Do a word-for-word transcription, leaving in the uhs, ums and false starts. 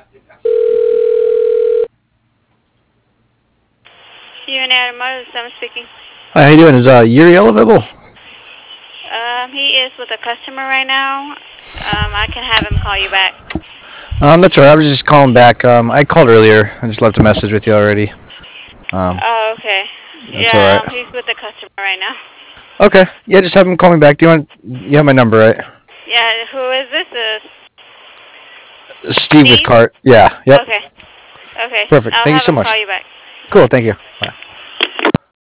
U N A Automotive, Sam speaking. Hi, how you doing? Is uh, Uriel available? Um, he is with a customer right now. Um, I can have him call you back. Um, that's all right. I was just calling back. Um, I called earlier. I just left a message with you already. Um, Oh, okay. that's all right. Yeah, um, he's with the customer right now. Okay. Yeah, just have him call me back. Do you want? You have my number, right? Yeah, who is this? Uh, Steve with Steve? Cart. Yeah. Yep. Okay. Okay. Perfect. I'll Thank you have so him much. call you back. Cool. Thank you. Bye.